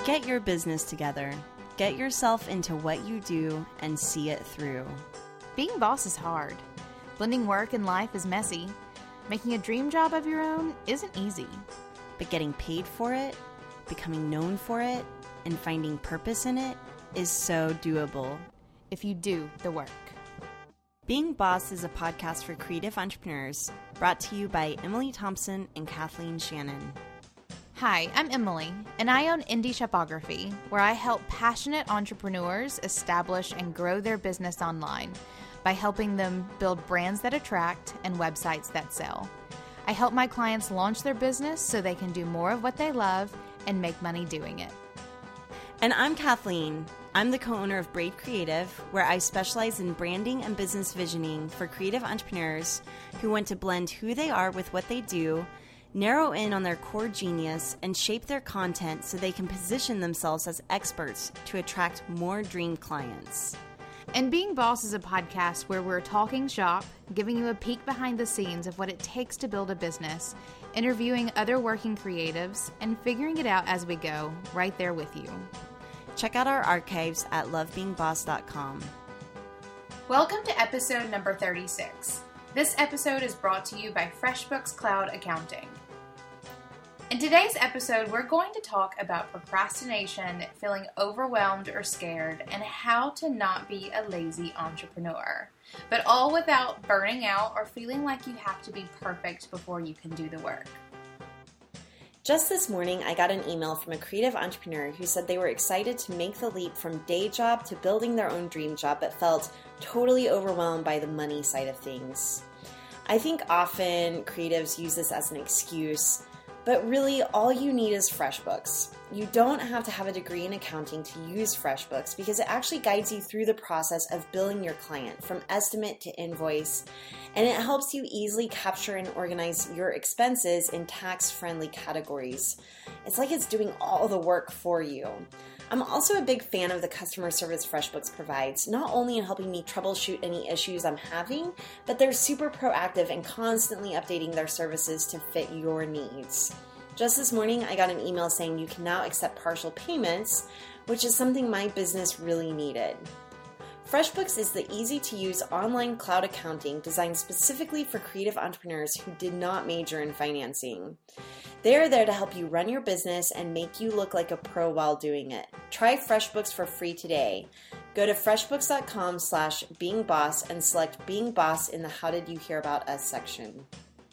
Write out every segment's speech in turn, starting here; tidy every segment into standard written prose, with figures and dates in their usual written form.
Get your business together. Get yourself into what you do and see it through. Being boss is hard. Blending work and life is messy. Making a dream job of your own isn't easy. But getting paid for it, becoming known for it, and finding purpose in it is so doable. If you do the work. Being Boss is a podcast for creative entrepreneurs, brought to you by Emily Thompson and Kathleen Shannon. Hi, I'm Emily, and I own Indie Shopography, where I help passionate entrepreneurs establish and grow their business online by helping them build brands that attract and websites that sell. I help my clients launch their business so they can do more of what they love and make money doing it. And I'm Kathleen. I'm the co-owner of Braid Creative, where I specialize in branding and business visioning for creative entrepreneurs who want to blend who they are with what they do, narrow in on their core genius, and shape their content so they can position themselves as experts to attract more dream clients. And Being Boss is a podcast where we're talking shop, giving you a peek behind the scenes of what it takes to build a business, interviewing other working creatives, and figuring it out as we go, right there with you. Check out our archives at lovebeingboss.com. Welcome to episode number 36. This episode is brought to you by FreshBooks Cloud Accounting. In today's episode, we're going to talk about procrastination, feeling overwhelmed or scared, and how to not be a lazy entrepreneur, but all without burning out or feeling like you have to be perfect before you can do the work. Just this morning, I got an email from a creative entrepreneur who said they were excited to make the leap from day job to building their own dream job, but felt totally overwhelmed by the money side of things. I think often creatives use this as an excuse, but really all you need is FreshBooks. You don't have to have a degree in accounting to use FreshBooks because it actually guides you through the process of billing your client from estimate to invoice, and it helps you easily capture and organize your expenses in tax-friendly categories. It's like it's doing all the work for you. I'm also a big fan of the customer service FreshBooks provides, not only in helping me troubleshoot any issues I'm having, but they're super proactive and constantly updating their services to fit your needs. Just this morning, I got an email saying you can now accept partial payments, which is something my business really needed. FreshBooks is the easy-to-use online cloud accounting designed specifically for creative entrepreneurs who did not major in financing. They are there to help you run your business and make you look like a pro while doing it. Try FreshBooks for free today. Go to freshbooks.com/beingboss and select Being Boss in the How Did You Hear About Us section.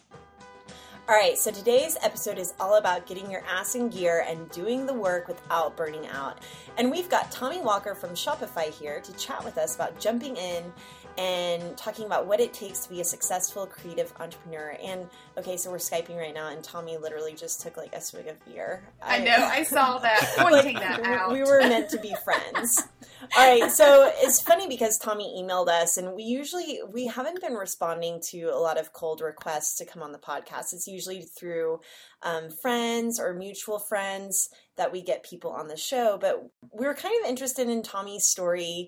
All right, so today's episode is all about getting your ass in gear and doing the work without burning out. And we've got Tommy Walker from Shopify here to chat with us about jumping in and talking about what it takes to be a successful creative entrepreneur. And okay, so we're Skyping right now, and Tommy literally just took like a swig of beer. I know, I saw that, pointing that out. We were meant to be friends. All right, so it's funny because Tommy emailed us, and we haven't been responding to a lot of cold requests to come on the podcast. It's usually through friends or mutual friends that we get people on the show, but we were kind of interested in Tommy's story.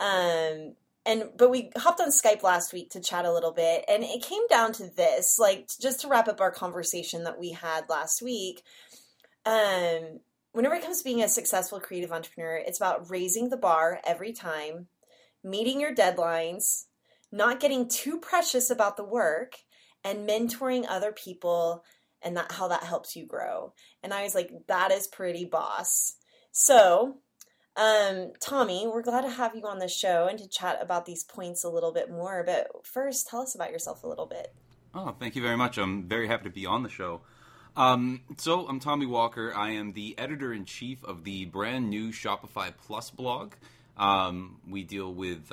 But we hopped on Skype last week to chat a little bit, and it came down to this, like, just to wrap up our conversation that we had last week. Whenever it comes to being a successful creative entrepreneur, it's about raising the bar every time, meeting your deadlines, not getting too precious about the work, and mentoring other people, and how that helps you grow. And I was like, that is pretty boss. So Tommy, we're glad to have you on the show and to chat about these points a little bit more. But first, tell us about yourself a little bit. Oh, thank you very much. I'm very happy to be on the show. So I'm Tommy Walker. I am the editor-in-chief of the brand new Shopify Plus blog. We deal with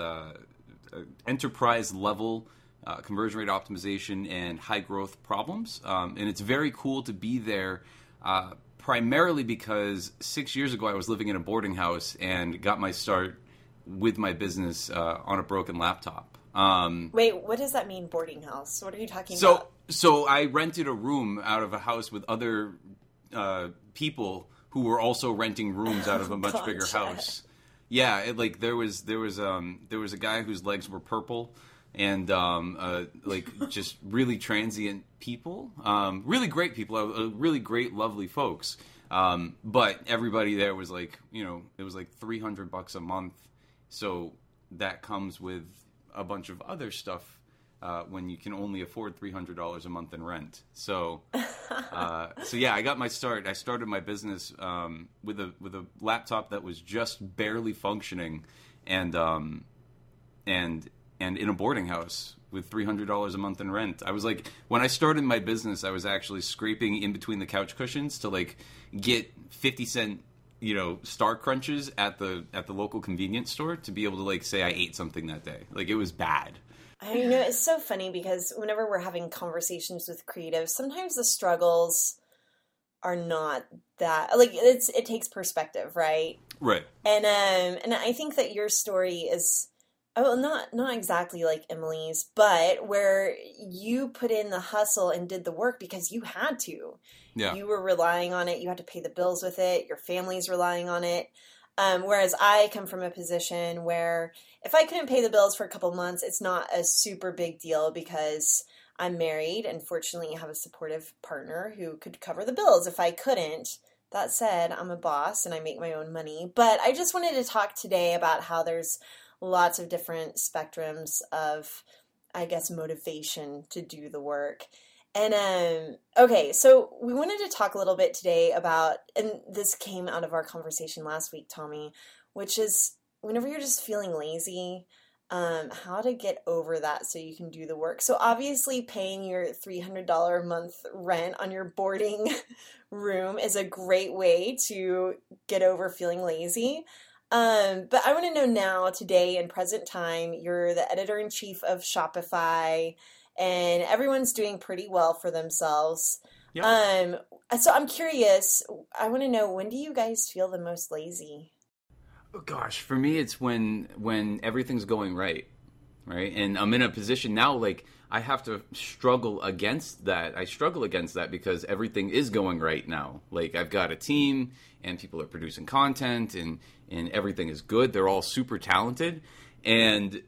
enterprise-level conversion rate optimization and high-growth problems. And it's very cool to be there primarily because 6 years ago I was living in a boarding house and got my start with my business on a broken laptop. Wait, what does that mean, boarding house? What are you talking about? So I rented a room out of a house with other people who were also renting rooms out of a much bigger house. Yeah, there was a guy whose legs were purple, and just really transient people, really great people, really great, lovely folks. But everybody there was like, it was like $300 a month. So that comes with a bunch of other stuff when you can only afford $300 a month in rent. So, yeah, I got my start. I started my business with a laptop that was just barely functioning, and in a boarding house with $300 a month in rent. I was like, when I started my business, I was actually scraping in between the couch cushions to like get 50-cent Star Crunches at the local convenience store to be able to like say I ate something that day. Like, it was bad. I know, it's so funny because whenever we're having conversations with creatives, sometimes the struggles are not that, like, it takes perspective, right? Right. And I think that your story is, not exactly like Emily's, but where you put in the hustle and did the work because you had to. Yeah. You were relying on it. You had to pay the bills with it. Your family's relying on it. Whereas I come from a position where if I couldn't pay the bills for a couple months, it's not a super big deal because I'm married and fortunately I have a supportive partner who could cover the bills if I couldn't. That said, I'm a boss and I make my own money. But I just wanted to talk today about how there's lots of different spectrums of, I guess, motivation to do the work. And, okay, so we wanted to talk a little bit today about, and this came out of our conversation last week, Tommy, which is whenever you're just feeling lazy, how to get over that so you can do the work. So obviously paying your $300 a month rent on your boarding room is a great way to get over feeling lazy. But I want to know now, today in present time, you're the editor-in-chief of Shopify, and everyone's doing pretty well for themselves. Yeah. So I'm curious, I want to know, when do you guys feel the most lazy? Oh, gosh, for me, it's when everything's going right? And I'm in a position now, like, I have to struggle against that. I struggle against that because everything is going right now. Like, I've got a team, and people are producing content, and everything is good. They're all super talented. And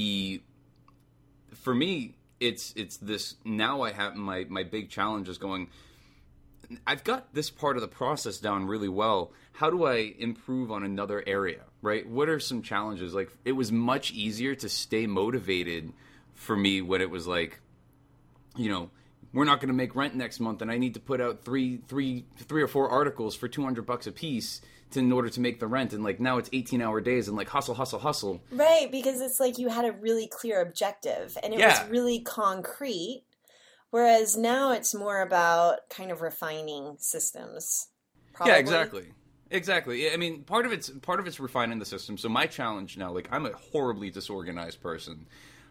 for me, it's this, now I have my big challenge is going, I've got this part of the process down really well. How do I improve on another area, right? What are some challenges? Like, it was much easier to stay motivated for me when it was like, we're not going to make rent next month and I need to put out three or four articles for $200 a piece in order to make the rent. And like, now it's 18-hour days and like hustle. Right, because it's like you had a really clear objective and it was really concrete. Whereas now it's more about kind of refining systems. Probably. Yeah, exactly. I mean, part of it's refining the system. So my challenge now, like, I'm a horribly disorganized person.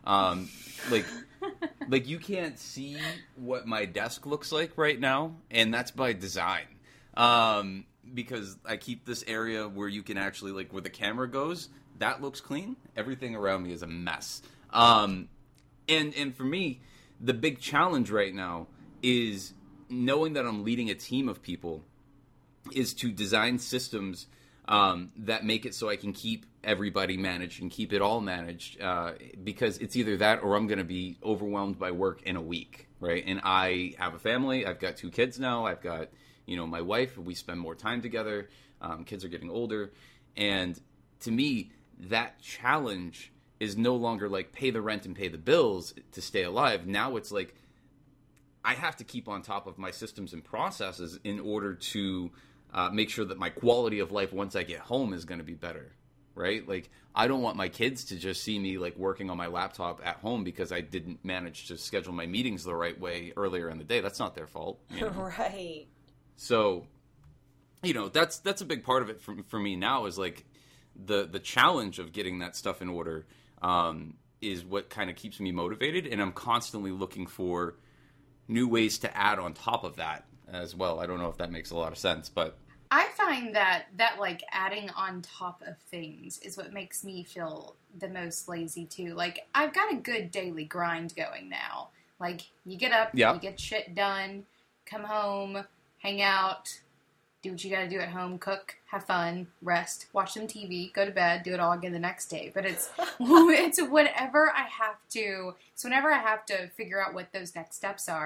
Like you can't see what my desk looks like right now, and that's by design. Because I keep this area where you can actually, like, where the camera goes, that looks clean. Everything around me is a mess. And for me, the big challenge right now is knowing that I'm leading a team of people is to design systems that make it so I can keep everybody managed and keep it all managed, because it's either that or I'm going to be overwhelmed by work in a week, right? And I have a family. I've got 2 kids now. I've got, my wife. We spend more time together. Kids are getting older. And to me, that challenge is no longer like pay the rent and pay the bills to stay alive. Now it's like I have to keep on top of my systems and processes in order to make sure that my quality of life once I get home is going to be better, right? Like, I don't want my kids to just see me like working on my laptop at home because I didn't manage to schedule my meetings the right way earlier in the day. That's not their fault. Right. So, that's a big part of it for me now is like the challenge of getting that stuff in order is what kind of keeps me motivated. And I'm constantly looking for new ways to add on top of that as well. I don't know if that makes a lot of sense, but I find that like adding on top of things is what makes me feel the most lazy too. Like, I've got a good daily grind going now. Like, you get up, you get shit done, come home, hang out, do what you gotta do at home, cook, have fun, rest, watch some TV, go to bed, do it all again the next day. But it's whenever I have to figure out what those next steps are.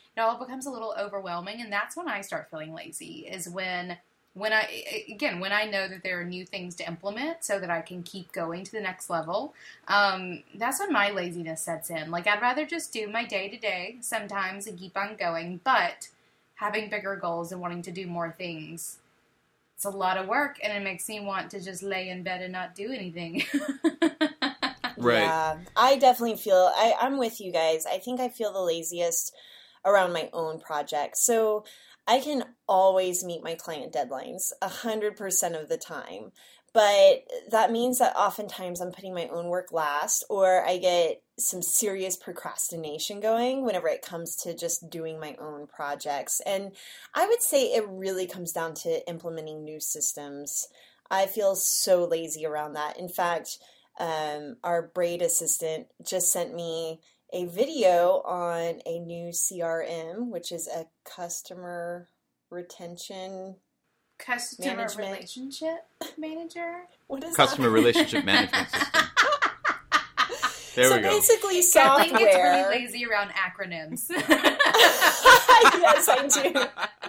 it all becomes a little overwhelming. And that's when I start feeling lazy, is when I know that there are new things to implement so that I can keep going to the next level. That's when my laziness sets in. Like, I'd rather just do my day-to-day sometimes and keep on going, but having bigger goals and wanting to do more things, it's a lot of work, and it makes me want to just lay in bed and not do anything. Right. Yeah, I definitely feel, I'm with you guys. I think I feel the laziest around my own projects. So I can always meet my client deadlines 100% of the time. But that means that oftentimes I'm putting my own work last, or I get some serious procrastination going whenever it comes to just doing my own projects. And I would say it really comes down to implementing new systems. I feel so lazy around that. In fact, our braid assistant just sent me a video on a new CRM, which is a customer retention Relationship manager? What is Customer that? relationship management system. There So we go. basically Kathleen software. gets really lazy around acronyms. Yes, I do.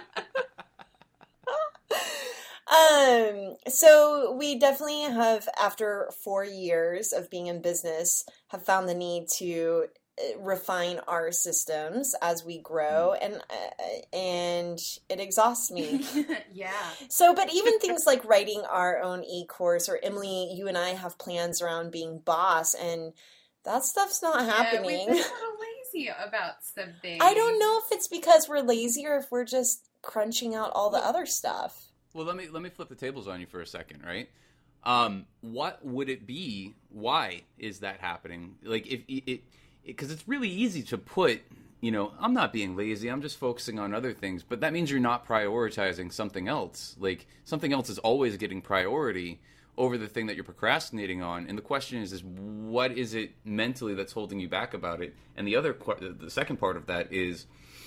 So we definitely have, after 4 years of being in business, have found the need to refine our systems as we grow, and it exhausts me. Yeah. So, but even things like writing our own e-course, or Emily, you and I have plans around being boss, and that stuff's not happening. We've been a little lazy about some things. I don't know if it's because we're lazy or if we're just crunching out all the other stuff. Well, let me flip the tables on you for a second, right? What would it be? Why is that happening? Like, because it's really easy to put, I'm not being lazy, I'm just focusing on other things, but that means you're not prioritizing something else. Like, something else is always getting priority over the thing that you're procrastinating on. And the question is what is it mentally that's holding you back about it? And the second part of that is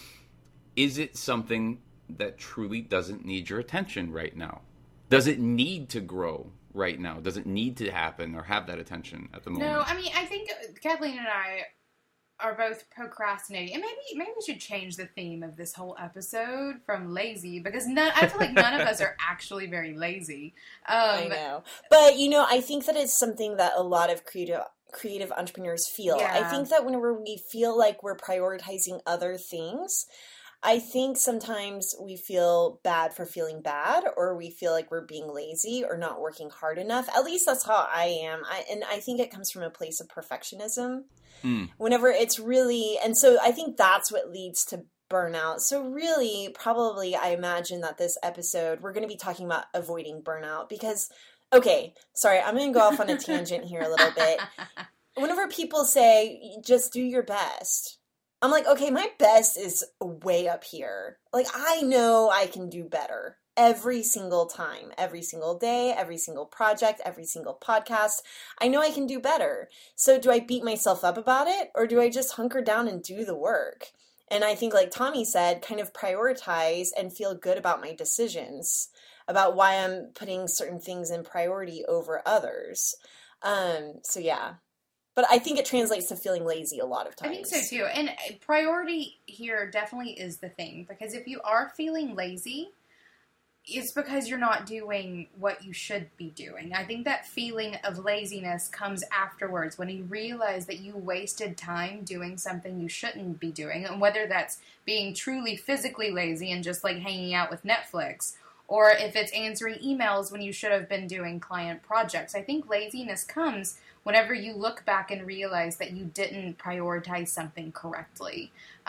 it something that truly doesn't need your attention right now? Does it need to grow right now? Does it need to happen or have that attention at the moment? No, I mean, I think Kathleen and I are both procrastinating. And maybe we should change the theme of this whole episode from lazy, because I feel like none of us are actually very lazy. I know. But, I think that it's something that a lot of creative entrepreneurs feel. Yeah. I think that whenever we feel like we're prioritizing other things, I think sometimes we feel bad for feeling bad, or we feel like we're being lazy or not working hard enough. At least that's how I am. And I think it comes from a place of perfectionism. Whenever it's really, and so I think that's what leads to burnout. So really, probably, I imagine that this episode, we're going to be talking about avoiding burnout because, okay, sorry, I'm going to go off on a tangent here a little bit. Whenever people say, just do your best, I'm like, okay, my best is way up here. Like, I know I can do better every single time, every single day, every single project, every single podcast. I know I can do better. So do I beat myself up about it, or do I just hunker down and do the work? And I think, like Tommy said, kind of prioritize and feel good about my decisions, about why I'm putting certain things in priority over others. So yeah. But I think it translates to feeling lazy a lot of times. I think so too. And priority here definitely is the thing. Because if you are feeling lazy, it's because you're not doing what you should be doing. I think that feeling of laziness comes afterwards, when you realize that you wasted time doing something you shouldn't be doing. And whether that's being truly physically lazy and just like hanging out with Netflix, or if it's answering emails when you should have been doing client projects. I think laziness comes whenever you look back and realize that you didn't prioritize something correctly.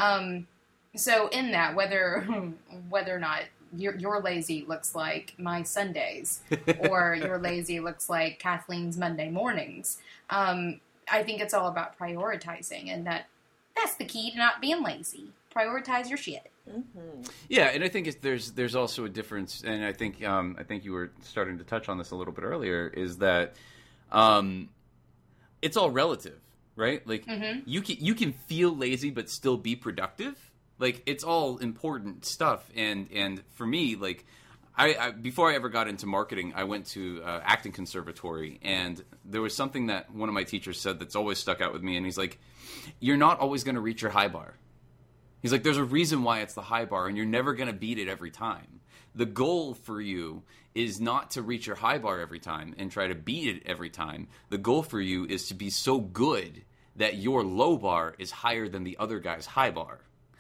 So in that, whether or not your lazy looks like my Sundays, or your lazy looks like Kathleen's Monday mornings, I think it's all about prioritizing, and that's the key to not being lazy. Prioritize your shit. Mm-hmm. Yeah, and I think there's also a difference, and I think you were starting to touch on this a little bit earlier, is that it's all relative, right? Like, you can feel lazy but still be productive. Like, it's all important stuff. And for me, like, I before I ever got into marketing, I went to acting conservatory, and there was something that one of my teachers said that's always stuck out with me. And he's like, "You're not always going to reach your high bar." He's like, there's a reason why it's the high bar, and you're never going to beat it every time. The goal for you is not to reach your high bar every time and try to beat it every time. The goal for you is to be so good that your low bar is higher than the other guy's high bar.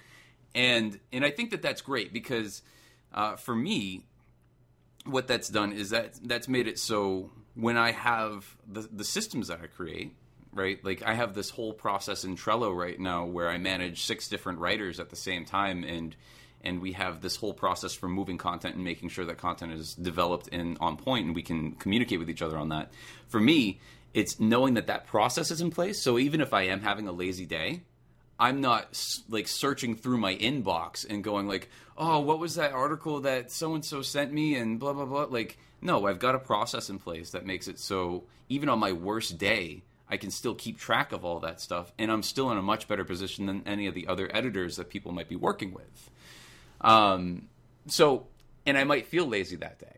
And I think that that's great because for me, what that's done is that's made it so when I have the systems that I create, right? Like I have this whole process in Trello right now where I manage 6 different writers at the same time, and we have this whole process for moving content and making sure that content is developed and on point, and we can communicate with each other on that. For me, it's knowing that process is in place. So even if I am having a lazy day, I'm not like searching through my inbox and going like, oh, what was that article that so-and-so sent me and blah, blah, blah. Like, no, I've got a process in place that makes it so even on my worst day, I can still keep track of all that stuff. And I'm still in a much better position than any of the other editors that people might be working with. And I might feel lazy that day.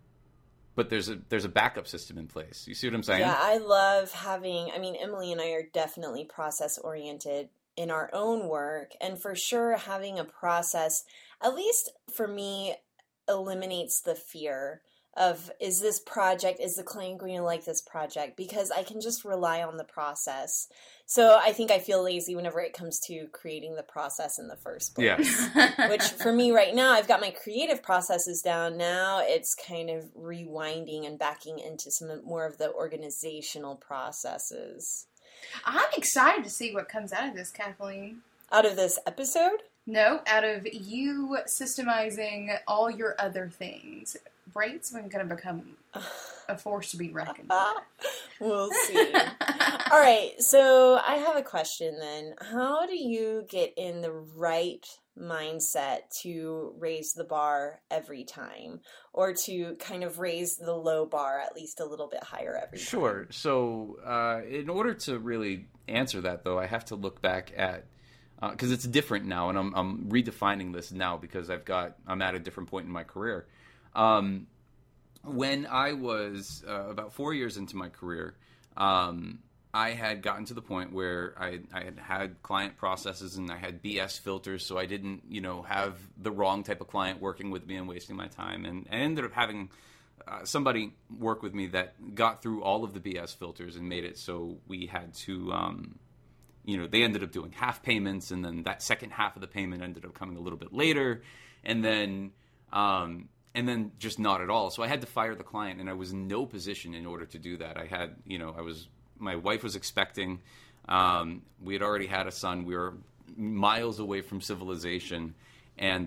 But there's a backup system in place. You see what I'm saying? Yeah, I love Emily and I are definitely process-oriented in our own work. And for sure, having a process, at least for me, eliminates the fear of, is the client going to like this project? Because I can just rely on the process. So I think I feel lazy whenever it comes to creating the process in the first place. Yeah. Which for me right now, I've got my creative processes down. Now it's kind of rewinding and backing into some more of the organizational processes. I'm excited to see what comes out of this, Kathleen. Out of this episode? No, out of you systemizing all your other things. Bright's going to become a force to be reckoned with. We'll see. All right, so I have a question then. How do you get in the right mindset to raise the bar every time, or to kind of raise the low bar at least a little bit higher every time? Sure. So in order to really answer that, though, I have to look back at because it's different now, and I'm redefining this now because I'm at a different point in my career. When I was about 4 years into my career, I had gotten to the point where I had client processes and I had BS filters, so I didn't, have the wrong type of client working with me and wasting my time. And I ended up having somebody work with me that got through all of the BS filters and made it so we had to, they ended up doing half payments, and then that second half of the payment ended up coming a little bit later, and then just not at all. So I had to fire the client, and I was in no position in order to do that. I had, my wife was expecting. We had already had a son. We were miles away from civilization, and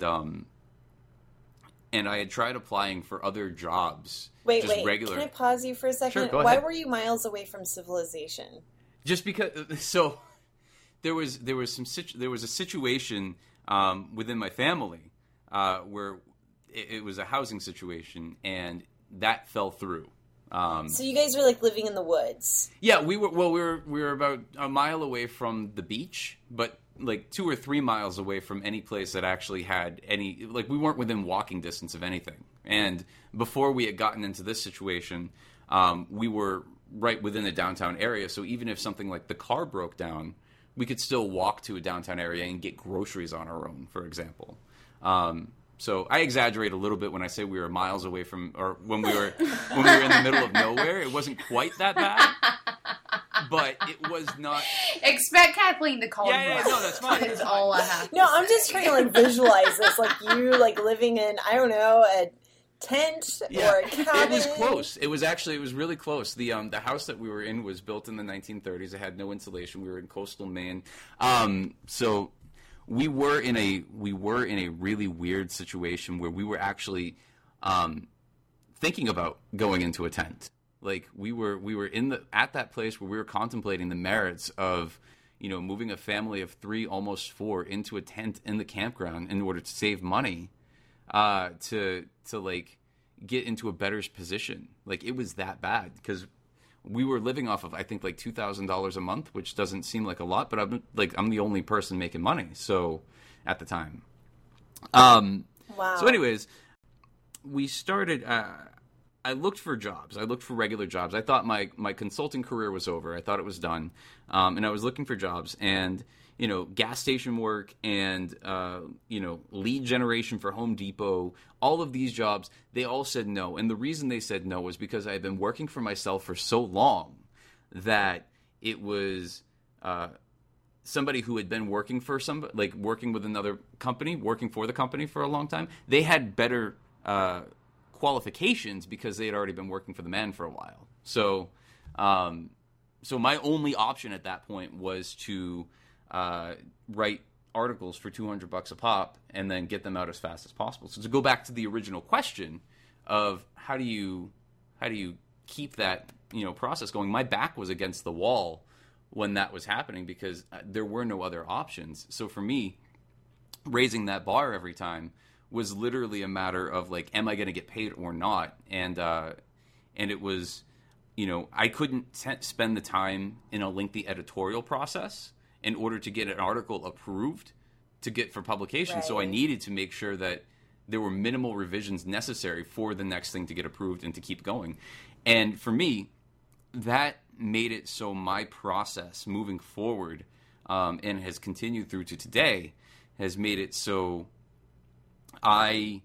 I had tried applying for other jobs. Wait, regular. Can I pause you for a second? Sure, go Why ahead. were you miles away from civilization? Just because. So there was a situation within my family where it was a housing situation, and that fell through. So you guys were like living in the woods. Yeah, we were about a mile away from the beach, but like 2 or 3 miles away from any place that actually had any, like we weren't within walking distance of anything. And before we had gotten into this situation, we were right within the downtown area. So even if something like the car broke down, we could still walk to a downtown area and get groceries on our own, for example. So I exaggerate a little bit when I say we were miles away from, or when we were in the middle of nowhere. It wasn't quite that bad, but it was not. Expect Kathleen to call Yeah, no, that's fine. That is all I have. No, I'm just trying to like visualize this, like you like living in, I don't know, a tent or a cabin. It was close. It was really close. The house that we were in was built in the 1930s. It had no insulation. We were in coastal Maine. So we were in a really weird situation where we were actually thinking about going into a tent. Like we were at that place where we were contemplating the merits of, moving a family of 3, almost 4, into a tent in the campground in order to save money, to like get into a better position. Like it was that bad because we were living off of, I think, like $2,000 a month, which doesn't seem like a lot, but I'm the only person making money. So at the time, Wow. So anyways, we started. I looked for jobs. I looked for regular jobs. I thought my consulting career was over. I thought it was done. And I was looking for jobs. And, gas station work and, lead generation for Home Depot, all of these jobs, they all said no. And the reason they said no was because I had been working for myself for so long that it was somebody who had been working for working with another company, working for the company for a long time. They had better qualifications because they had already been working for the man for a while. So my only option at that point was to write articles for $200 a pop and then get them out as fast as possible. So to go back to the original question of how do you keep that process going, my back was against the wall when that was happening because there were no other options. So for me, raising that bar every time was literally a matter of like, am I going to get paid or not? And it was, I couldn't spend the time in a lengthy editorial process in order to get an article approved to get for publication. Right. So I needed to make sure that there were minimal revisions necessary for the next thing to get approved and to keep going. And for me, that made it so my process moving forward, and has continued through to today, has made it so I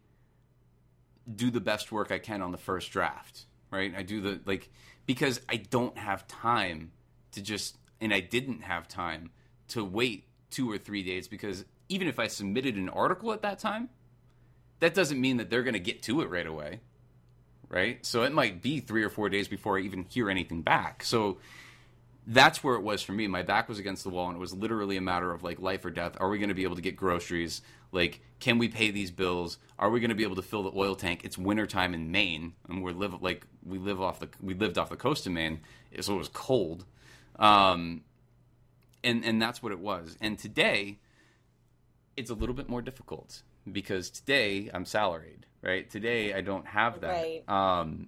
do the best work I can on the first draft, right? I do because I don't have time and I didn't have time to wait 2 or 3 days, because even if I submitted an article at that time, that doesn't mean that they're going to get to it right away, right? So it might be 3 or 4 days before I even hear anything back. So that's where it was for me. My back was against the wall, and it was literally a matter of like life or death. Are we going to be able to get groceries? Like, can we pay these bills? Are we going to be able to fill the oil tank? It's wintertime in Maine, and we lived off the coast of Maine, so it was cold. And that's what it was. And today, it's a little bit more difficult because today I'm salaried, right? Today I don't have that. Right.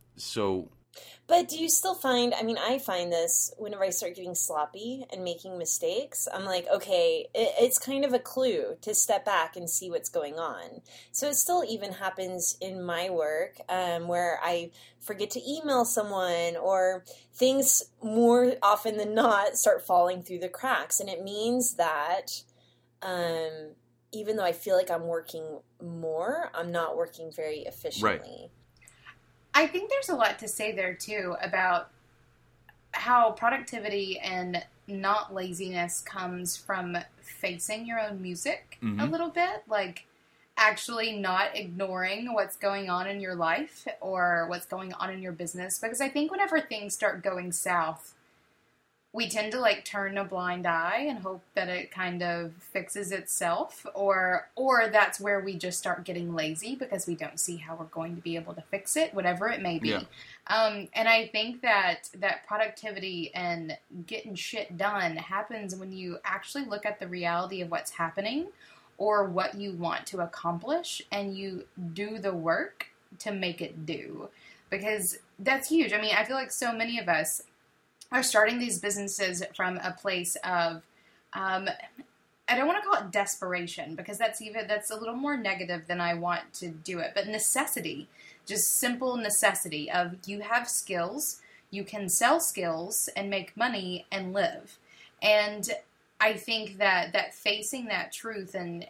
But do you still find, I find this whenever I start getting sloppy and making mistakes, I'm like, okay, it's kind of a clue to step back and see what's going on. So it still even happens in my work where I forget to email someone, or things more often than not start falling through the cracks. And it means that even though I feel like I'm working more, I'm not working very efficiently. Right. I think there's a lot to say there, too, about how productivity and not laziness comes from facing your own music a little bit. Like, actually not ignoring what's going on in your life or what's going on in your business. Because I think whenever things start going south, we tend to turn a blind eye and hope that it kind of fixes itself, or that's where we just start getting lazy because we don't see how we're going to be able to fix it, whatever it may be. Yeah. And I think that productivity and getting shit done happens when you actually look at the reality of what's happening or what you want to accomplish, and you do the work to make it do, because that's huge. I feel like so many of us are starting these businesses from a place of, I don't want to call it desperation, because that's a little more negative than I want to do it, but necessity, just simple necessity of you have skills, you can sell skills and make money and live. And I think that facing that truth and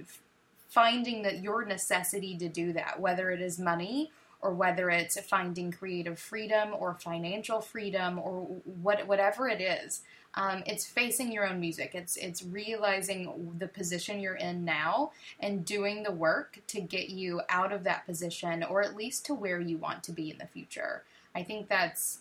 finding that your necessity to do that, whether it is money or whether it's finding creative freedom or financial freedom or whatever it is, it's facing your own music. It's realizing the position you're in now and doing the work to get you out of that position, or at least to where you want to be in the future. I think that's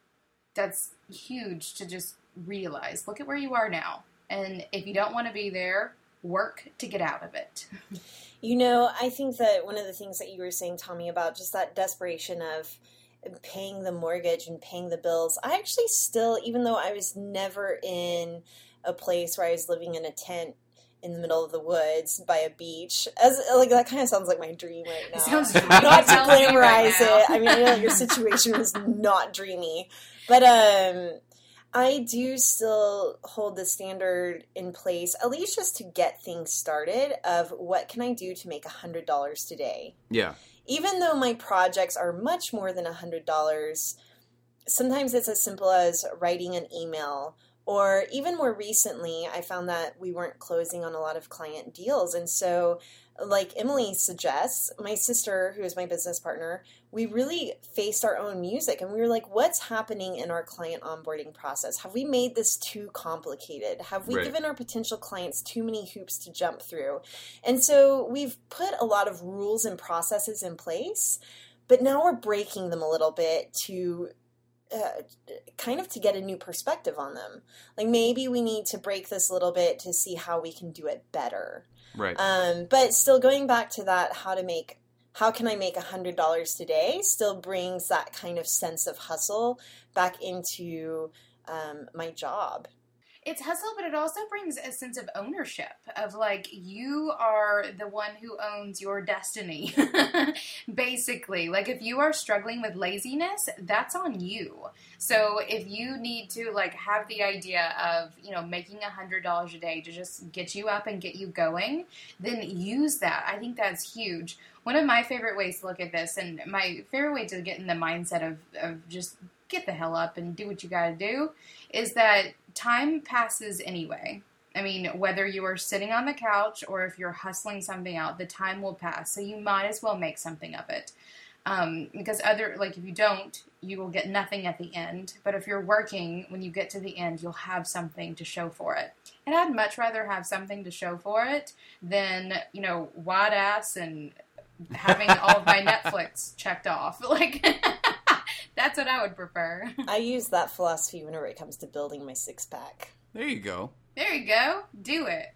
huge to just realize. Look at where you are now. And if you don't want to be there, work to get out of it. I think that one of the things that you were saying, Tommy, about just that desperation of paying the mortgage and paying the bills, I actually still, even though I was never in a place where I was living in a tent in the middle of the woods by a beach, that kind of sounds like my dream right now. Sounds not to glamorize it. I know that your situation was not dreamy, but I do still hold the standard in place, at least just to get things started, of what can I do to make $100 today. Yeah. Even though my projects are much more than $100, sometimes it's as simple as writing an email. Or even more recently, I found that we weren't closing on a lot of client deals. And so, like Emily suggests, my sister, who is my business partner, we really faced our own music. And we were like, what's happening in our client onboarding process? Have we made this too complicated? Have we given our potential clients too many hoops to jump through? And so we've put a lot of rules and processes in place, but now we're breaking them a little bit to kind of to get a new perspective on them. Like maybe we need to break this a little bit to see how we can do it better. Right. But still going back to that, how can I make $100 today still brings that kind of sense of hustle back into my job. It's hustle, but it also brings a sense of ownership of like, you are the one who owns your destiny, basically. Like if you are struggling with laziness, that's on you. So if you need to like have the idea of, you know, making $100 a day to just get you up and get you going, then use that. I think that's huge. One of my favorite ways to look at this, and my favorite way to get in the mindset of just get the hell up and do what you gotta do, is that time passes anyway. I mean, whether you are sitting on the couch or if you're hustling something out, the time will pass. So you might as well make something of it. Because if you don't, you will get nothing at the end. But if you're working, when you get to the end, you'll have something to show for it. And I'd much rather have something to show for it than, you know, wide ass and having all of my Netflix checked off. Like, that's what I would prefer. I use that philosophy whenever it comes to building my six-pack. There you go. There you go. Do it.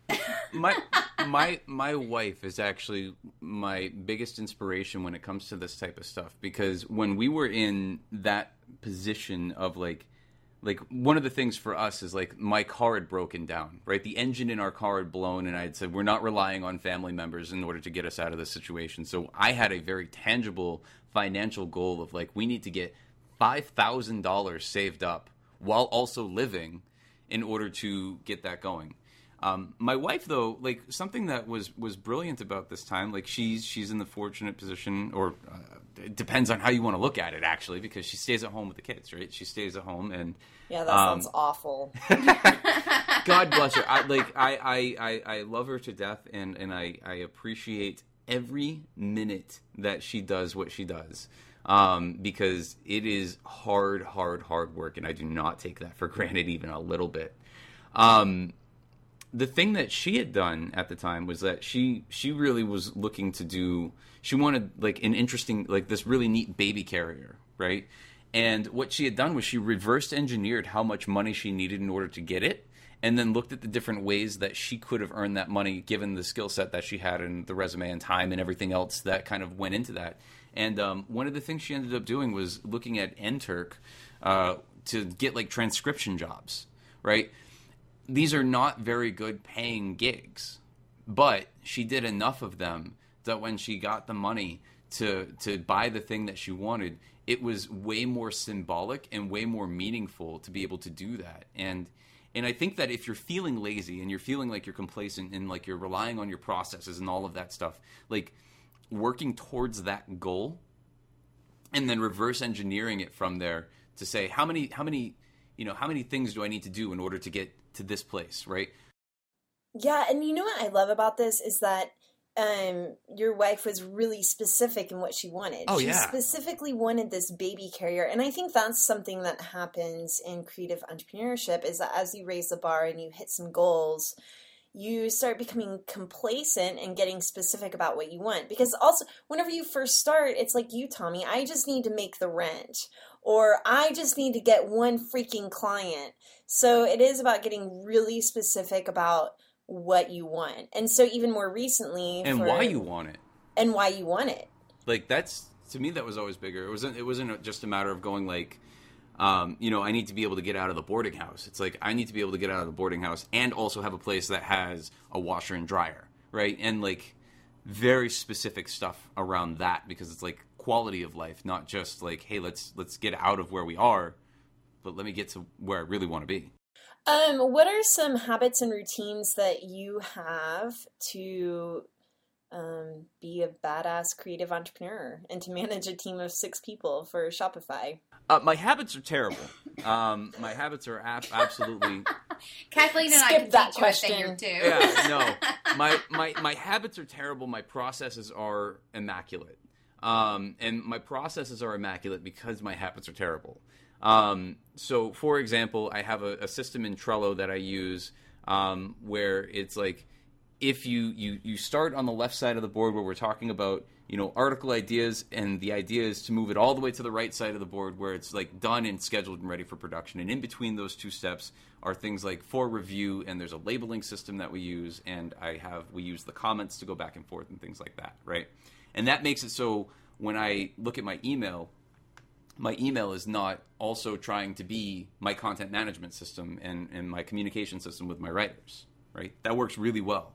My wife is actually my biggest inspiration when it comes to this type of stuff, because when we were in that position of like one of the things for us is like my car had broken down, right? The engine in our car had blown, and I had said, we're not relying on family members in order to get us out of this situation. So I had a very tangible financial goal of like, we need to get $5,000 saved up while also living in order to get that going. My wife, though, like something that was brilliant about this time, like she's in the fortunate position, or it depends on how you want to look at it, actually, because she stays at home with the kids, right? She stays at home, and yeah, that sounds awful. God bless her. I love her to death, and I appreciate every minute that she does what she does. Because it is hard work, and I do not take that for granted even a little bit. The thing that she had done at the time was that she really was looking to do, she wanted like an interesting, like this really neat baby carrier, right? And what she had done was she reverse engineered how much money she needed in order to get it, and then looked at the different ways that she could have earned that money given the skill set that she had and the resume and time and everything else that kind of went into that. And one of the things she ended up doing was looking at NTurk to get like transcription jobs, right? These are not very good paying gigs, but she did enough of them that when she got the money to buy the thing that she wanted, it was way more symbolic and way more meaningful to be able to do that. And I think that if you're feeling lazy and you're feeling like you're complacent and like you're relying on your processes and all of that stuff, like working towards that goal and then reverse engineering it from there to say how many things do I need to do in order to get to this place, right? Yeah, and you know what I love about this is that your wife was really specific in what she wanted. Oh, she yeah. specifically wanted this baby carrier. And I think that's something that happens in creative entrepreneurship, is that as you raise the bar and you hit some goals, you start becoming complacent and getting specific about what you want. Because also, whenever you first start, it's like you, Tommy, I just need to make the rent. Or I just need to get one freaking client. So it is about getting really specific about what you want. And so even more recently... And why you want it. And why you want it. Like, that's, to me, that was always bigger. It wasn't just a matter of going like, I need to be able to get out of the boarding house. It's like, I need to be able to get out of the boarding house and also have a place that has a washer and dryer, right? And like, very specific stuff around that, because it's like quality of life, not just like, hey, let's get out of where we are let me get to where I really want to be. What are some habits and routines that you have to be a badass creative entrepreneur and to manage a team of 6 people for Shopify? My habits are terrible. My habits are absolutely... Kathleen and Skip I can that teach question. you a thing or two. Yeah, no. My habits are terrible. My processes are immaculate. And my processes are immaculate because my habits are terrible. So, for example, I have a system in Trello that I use where it's like, if you start on the left side of the board where we're talking about, article ideas, and the idea is to move it all the way to the right side of the board where it's like done and scheduled and ready for production. And in between those 2 steps are things like for review, and there's a labeling system that we use, and we use the comments to go back and forth and things like that, right? And that makes it so when I look at my email is not also trying to be my content management system and my communication system with my writers, right? That works really well.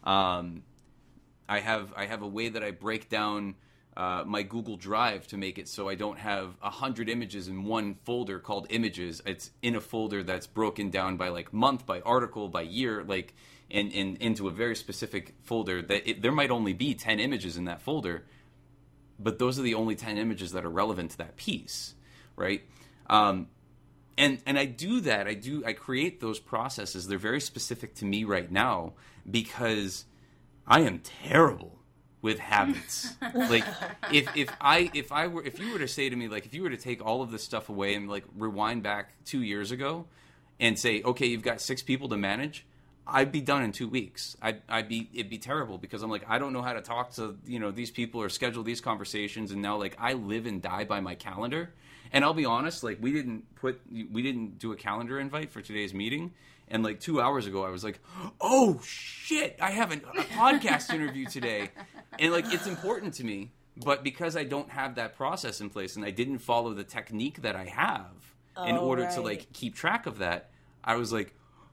I have a way that I break down my Google Drive to make it so I don't have 100 images in one folder called images. It's in a folder that's broken down by like month, by article, by year, like and into a very specific folder that there might only be 10 images in that folder, but those are the only 10 images that are relevant to that piece, right? And I do that. I create those processes. They're very specific to me right now because I am terrible with habits. Like if you were to say to me, like, if you were to take all of this stuff away and like rewind back 2 years ago and say, okay, you've got 6 people to manage, I'd be done in 2 weeks. It'd be terrible because I'm like, I don't know how to talk to, these people or schedule these conversations. And now like I live and die by my calendar. And I'll be honest, like we didn't do a calendar invite for today's meeting. And like 2 hours ago, I was like, oh shit, I have a podcast interview today. And like, it's important to me, but because I don't have that process in place and I didn't follow the technique that I have in order to like keep track of that, I was like,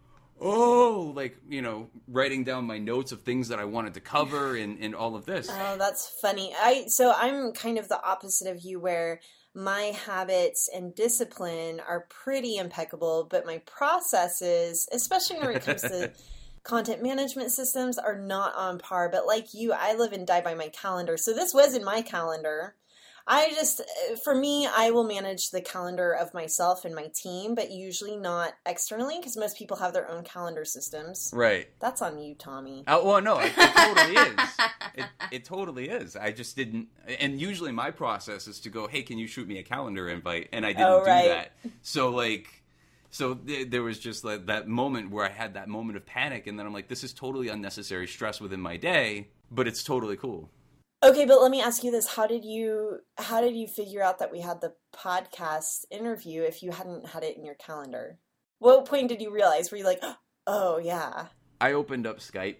writing down my notes of things that I wanted to cover and all of this. Oh, that's funny. So I'm kind of the opposite of you where my habits and discipline are pretty impeccable, but my processes, especially when it comes to content management systems, are not on par. But like you, I live and die by my calendar. So this was in my calendar. For me, I will manage the calendar of myself and my team, but usually not externally because most people have their own calendar systems. Right. That's on you, Tommy. Well, no, it totally is. It totally is. I just didn't. And usually my process is to go, hey, can you shoot me a calendar invite? And I didn't do that. So there was just like that moment where I had that moment of panic, and then I'm like, this is totally unnecessary stress within my day, but it's totally cool. Okay, but let me ask you this. How did you figure out that we had the podcast interview if you hadn't had it in your calendar? What point did you realize? Were you like, oh, yeah. I opened up Skype.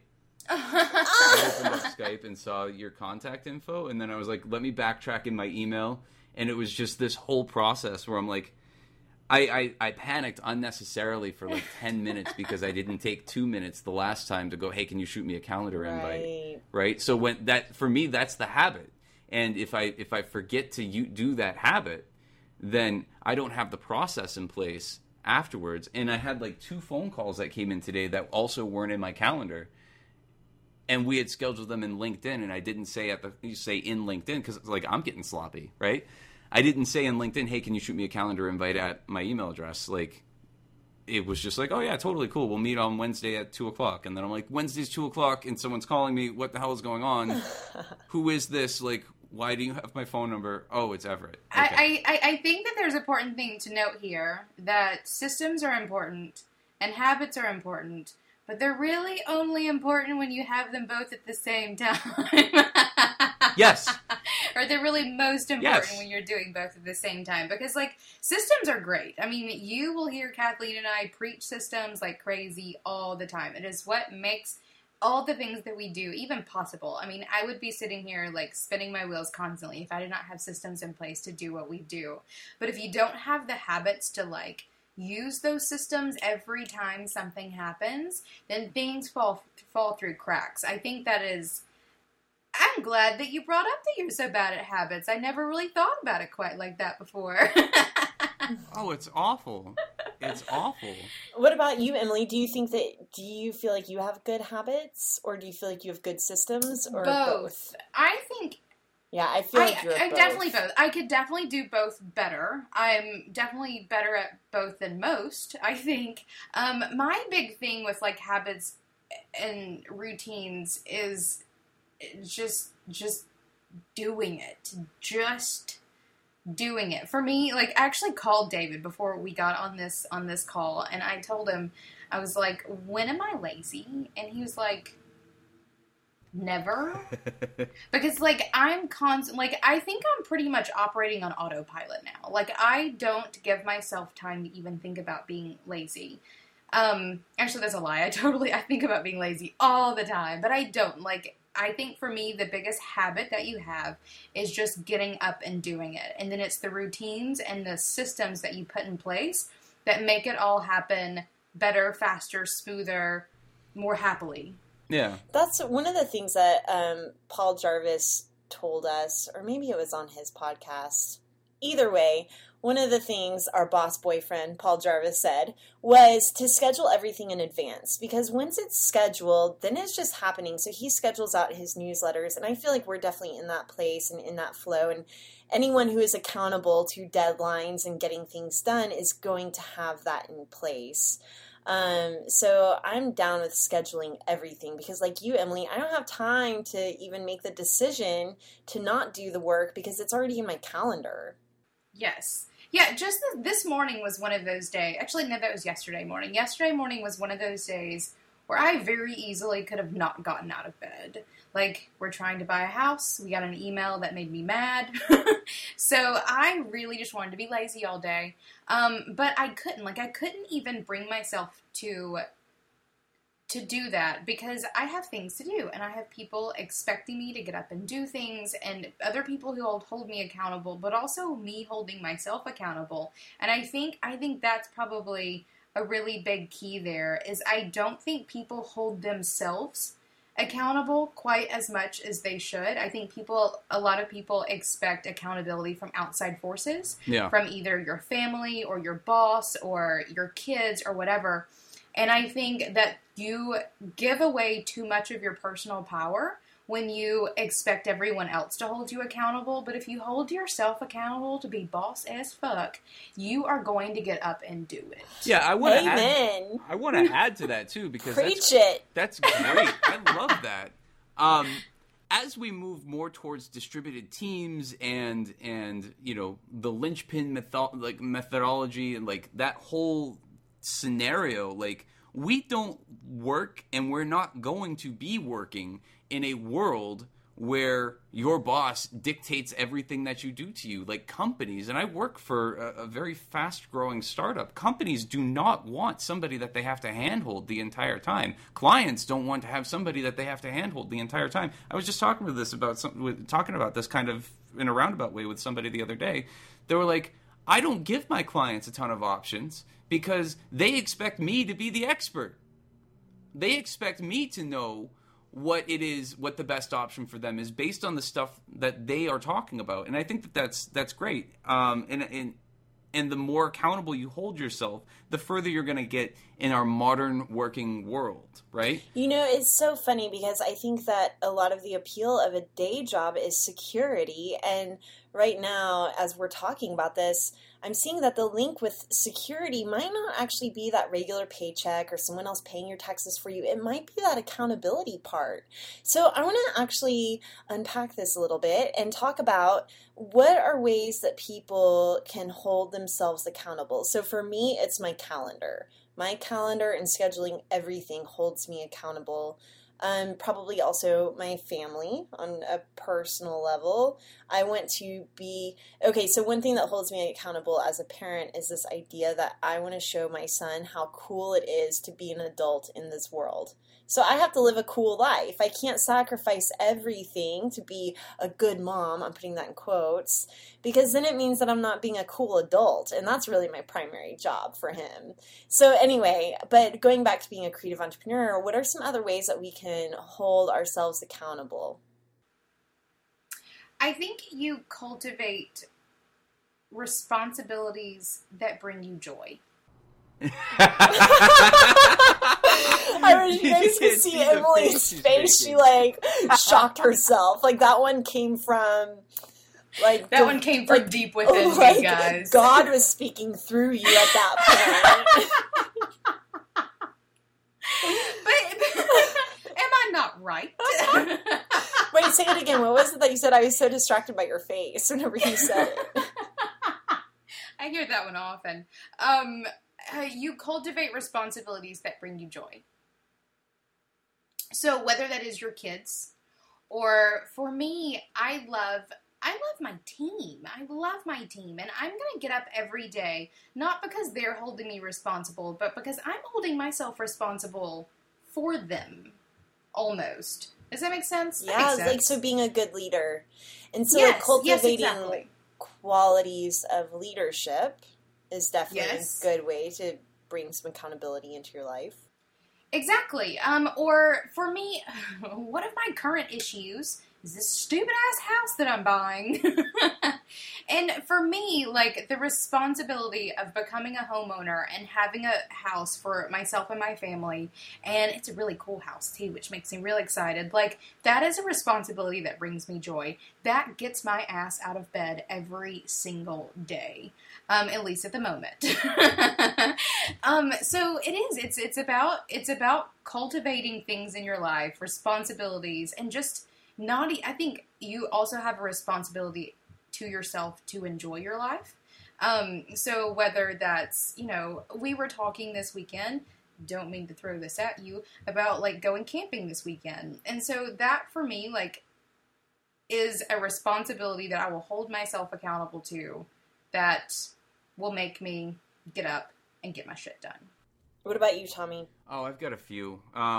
And saw your contact info, and then I was like, let me backtrack in my email. And it was just this whole process where I'm like, I panicked unnecessarily for like 10 minutes because I didn't take 2 minutes the last time to go, hey, can you shoot me a calendar invite? Right? So for me, that's the habit. And if I forget to do that habit, then I don't have the process in place afterwards. And I had like 2 phone calls that came in today that also weren't in my calendar. And we had scheduled them in LinkedIn, and I didn't say in LinkedIn because like I'm getting sloppy, right? I didn't say in LinkedIn, hey, can you shoot me a calendar invite at my email address? Like, it was just like, oh yeah, totally cool. We'll meet on Wednesday at 2:00. And then I'm like, Wednesday's 2:00 and someone's calling me. What the hell is going on? Who is this? Like, why do you have my phone number? Oh, it's Everett. Okay. I think that there's an important thing to note here, that systems are important and habits are important, but they're really only important when you have them both at the same time. Yes. Or they're really most important when you're doing both at the same time. Because, like, systems are great. I mean, you will hear Kathleen and I preach systems like crazy all the time. It is what makes all the things that we do even possible. I mean, I would be sitting here, like, spinning my wheels constantly if I did not have systems in place to do what we do. But if you don't have the habits to, like, use those systems every time something happens, then things fall through cracks. I think that is... I'm glad that you brought up that you're so bad at habits. I never really thought about it quite like that before. Oh, it's awful. It's awful. What about you, Emily? Do you feel like you have good habits, or do you feel like you have good systems, or both? I think. Yeah, I feel like you're both. Definitely both. I could definitely do both better. I'm definitely better at both than most, I think. My big thing with, like, habits and routines is just doing it. Just doing it. For me, like, I actually called David before we got on this call, and I told him, I was like, when am I lazy? And he was like, never. Because, like, I'm constant, like, I think I'm pretty much operating on autopilot now. Like, I don't give myself time to even think about being lazy. Actually, that's a lie. I think about being lazy all the time, but I don't. Like, I think for me, the biggest habit that you have is just getting up and doing it. And then it's the routines and the systems that you put in place that make it all happen better, faster, smoother, more happily. Yeah. That's one of the things that Paul Jarvis told us, or maybe it was on his podcast. Either way, one of the things our boss boyfriend, Paul Jarvis, said was to schedule everything in advance, because once it's scheduled, then it's just happening. So he schedules out his newsletters, and I feel like we're definitely in that place and in that flow. And anyone who is accountable to deadlines and getting things done is going to have that in place. So I'm down with scheduling everything, because like you, Emily, I don't have time to even make the decision to not do the work because it's already in my calendar. Yes. Yeah, just this morning was one of those days. Actually, no, that was yesterday morning. Yesterday morning was one of those days where I very easily could have not gotten out of bed. Like, we're trying to buy a house. We got an email that made me mad. So I really just wanted to be lazy all day. But I couldn't. Like, I couldn't even bring myself to do that, because I have things to do, and I have people expecting me to get up and do things, and other people who hold me accountable, but also me holding myself accountable. And I think that's probably a really big key there, is I don't think people hold themselves accountable quite as much as they should. I think a lot of people expect accountability from outside forces, from either your family or your boss or your kids or whatever. And I think that you give away too much of your personal power when you expect everyone else to hold you accountable. But if you hold yourself accountable to be boss as fuck, you are going to get up and do it. Yeah, I want to add to that too, because that's great. I love that. As we move more towards distributed teams and the linchpin methodology and like that whole scenario, like, we don't work, and we're not going to be working in a world where your boss dictates everything that you do to you. Like, companies, and I work for a very fast-growing startup. Companies do not want somebody that they have to handhold the entire time. Clients don't want to have somebody that they have to handhold the entire time. I was just talking about this kind of in a roundabout way with somebody the other day. They were like, I don't give my clients a ton of options because they expect me to be the expert. They expect me to know what the best option for them is based on the stuff that they are talking about. And I think that's great. And the more accountable you hold yourself, the further you're going to get in our modern working world, right? It's so funny, because I think that a lot of the appeal of a day job is security. And right now, as we're talking about this, I'm seeing that the link with security might not actually be that regular paycheck or someone else paying your taxes for you. It might be that accountability part. So I want to actually unpack this a little bit and talk about what are ways that people can hold themselves accountable. So for me, it's my calendar. My calendar and scheduling everything holds me accountable. Probably also my family on a personal level. I want to be, so one thing that holds me accountable as a parent is this idea that I want to show my son how cool it is to be an adult in this world. So I have to live a cool life. I can't sacrifice everything to be a good mom. I'm putting that in quotes, because then it means that I'm not being a cool adult. And that's really my primary job for him. So anyway, but going back to being a creative entrepreneur, what are some other ways that we can hold ourselves accountable? I think you cultivate responsibilities that bring you joy. I wish you guys could see Emily's face. She, like, shocked herself. Like, that one came from, like... That one came from deep within me, guys. God was speaking through you at that point. But am I not right? Wait, say it again. What was it that you said? I was so distracted by your face whenever you said it. I hear that one often. You cultivate responsibilities that bring you joy. So whether that is your kids, or for me, I love my team. I love my team, and I'm going to get up every day, not because they're holding me responsible, but because I'm holding myself responsible for them, almost. Does that make sense? Yeah, makes sense. like, so being a good leader. And so, yes, like, cultivating exactly. qualities of leadership is definitely Yes. a good way to bring some accountability into your life. Exactly. Or for me, one of my current issues is this stupid ass house that I'm buying. And for me, like, the responsibility of becoming a homeowner and having a house for myself and my family, and it's a really cool house too, which makes me really excited. Like, that is a responsibility that brings me joy. That gets my ass out of bed every single day. At least at the moment. So it is. It's about cultivating things in your life, responsibilities, and just not. I think you also have a responsibility to yourself to enjoy your life. So whether that's, we were talking this weekend. Don't mean to throw this at you about, like, going camping this weekend, and so that for me, like, is a responsibility that I will hold myself accountable to. That will make me get up and get my shit done. What about you, Tommy? Oh, I've got a few.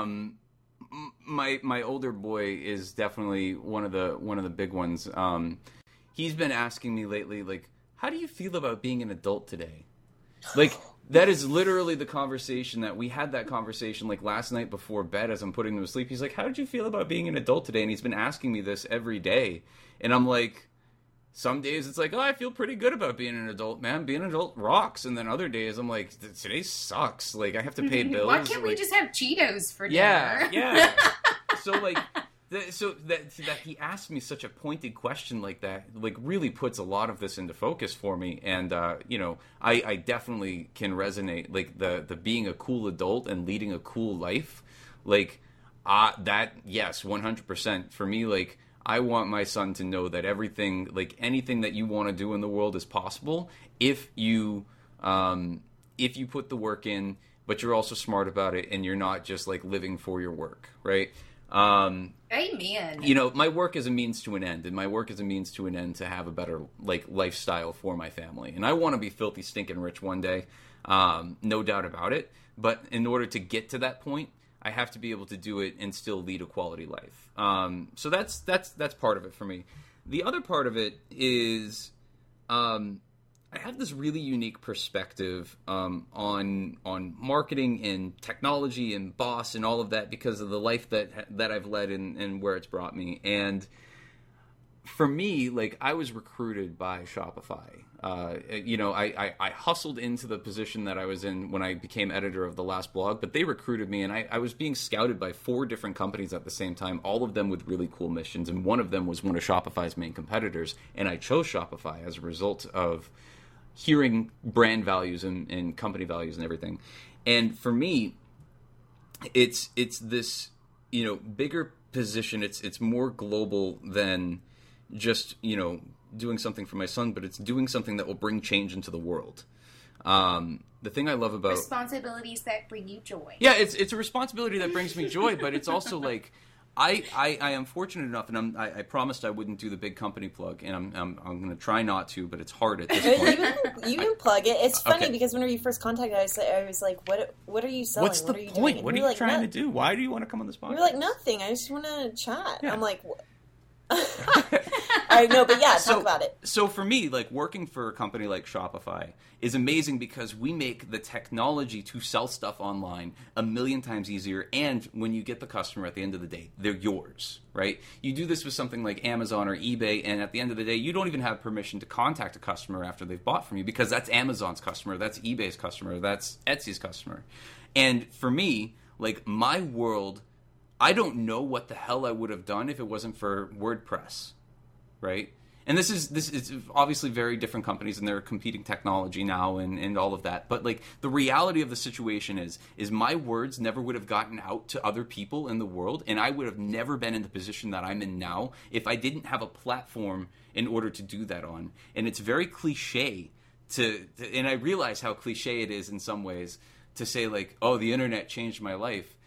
My older boy is definitely one of the big ones. He's been asking me lately, like, how do you feel about being an adult today? Like, that is literally the conversation that we had. That conversation, like, last night before bed as I'm putting him to sleep. He's like, how did you feel about being an adult today? And he's been asking me this every day. And I'm like, some days it's like, oh, I feel pretty good about being an adult, man. Being an adult rocks. And then other days I'm like, today sucks. Like, I have to pay bills. Why can't we just have Cheetos for dinner? Yeah. So, like, that he asked me such a pointed question like that, like, really puts a lot of this into focus for me. And, I definitely can resonate, like, the being a cool adult and leading a cool life. Like, that, yes, 100%. For me, like, I want my son to know that everything, like, anything that you want to do in the world is possible if you put the work in, but you're also smart about it and you're not just, like, living for your work, right? Amen. My work is a means to an end, and my work is a means to an end to have a better, like, lifestyle for my family. And I want to be filthy stinking rich one day, no doubt about it. But in order to get to that point, I have to be able to do it and still lead a quality life. So that's part of it for me. The other part of it is I have this really unique perspective on marketing and technology and boss and all of that because of the life that I've led and where it's brought me. And for me, like, I was recruited by Shopify. I hustled into the position that I was in when I became editor of the last blog, but they recruited me, and I was being scouted by 4 different companies at the same time, all of them with really cool missions, and one of them was one of Shopify's main competitors, and I chose Shopify as a result of hearing brand values and company values and everything. And for me, it's this, bigger position. It's more global than just, doing something for my son, but it's doing something that will bring change into the world. The thing I love about responsibilities that bring you joy. Yeah, it's a responsibility that brings me joy, but it's also like I am fortunate enough, and I promised I wouldn't do the big company plug, and I'm going to try not to, but it's hard at this point. You can plug it. It's funny Okay. because whenever you first contacted, I was like, "What are you selling? What's what the are you point? doing?" What are you trying to do? Why do you want to come on this podcast? You're like, nothing. I just want to chat. Yeah. I'm like, what? I know, but yeah, talk about it. So for me, like working for a company like Shopify is amazing because we make the technology to sell stuff online a million times easier. And when you get the customer at the end of the day, they're yours, right? You do this with something like Amazon or eBay, and at the end of the day, you don't even have permission to contact a customer after they've bought from you because that's Amazon's customer, that's eBay's customer, that's Etsy's customer. And for me, like my world, I don't know what the hell I would have done if it wasn't for WordPress, right? And this is obviously very different companies and they're competing technology now and all of that. But like the reality of the situation is my words never would have gotten out to other people in the world, and I would have never been in the position that I'm in now if I didn't have a platform in order to do that on. And it's very cliche and I realize how cliche it is in some ways to say like, oh, the internet changed my life.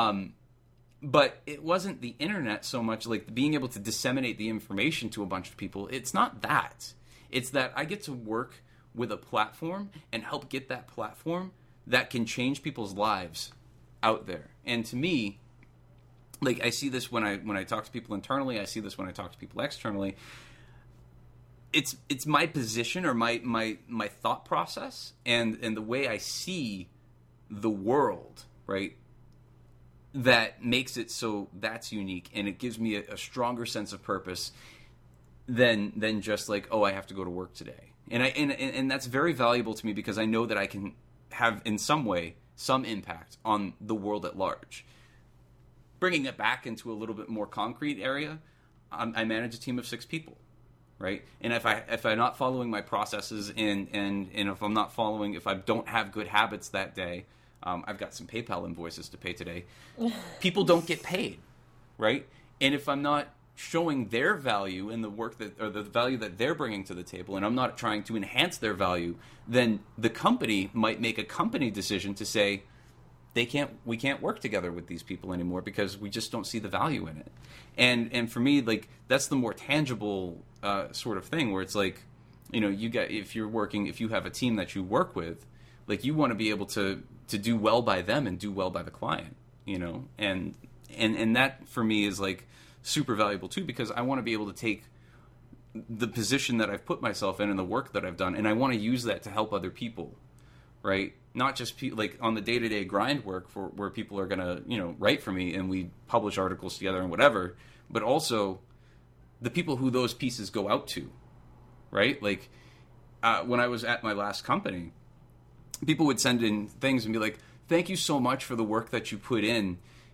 But it wasn't the internet so much, like being able to disseminate the information to a bunch of people. It's not that. It's that I get to work with a platform and help get that platform that can change people's lives out there. And to me, like I see this when I talk to people internally, I see this when I talk to people externally. It's my position or my thought process and the way I see the world, right? That makes it so that's unique, and it gives me a stronger sense of purpose than just like, oh, I have to go to work today. And that's very valuable to me because I know that I can have in some way some impact on the world at large. Bringing it back into a little bit more concrete area, I manage a team of 6 people, right? And if I'm not following my processes and if I don't have good habits that day. I've got some PayPal invoices to pay today. People don't get paid, right? And if I'm not showing their value in the work or the value that they're bringing to the table, and I'm not trying to enhance their value, then the company might make a company decision to say, we can't work together with these people anymore because we just don't see the value in it. And for me, like that's the more tangible sort of thing where it's like, you know, if you have a team that you work with, like you want to be able to do well by them and do well by the client, you know, and that for me is like super valuable too, because I want to be able to take the position that I've put myself in and the work that I've done, and I want to use that to help other people, right? Not just like on the day-to-day grind work where people are going to, you know, write for me and we publish articles together and whatever, but also the people who those pieces go out to, right? Like when I was at my last company, people would send in things and be like, thank you so much for the work that you put in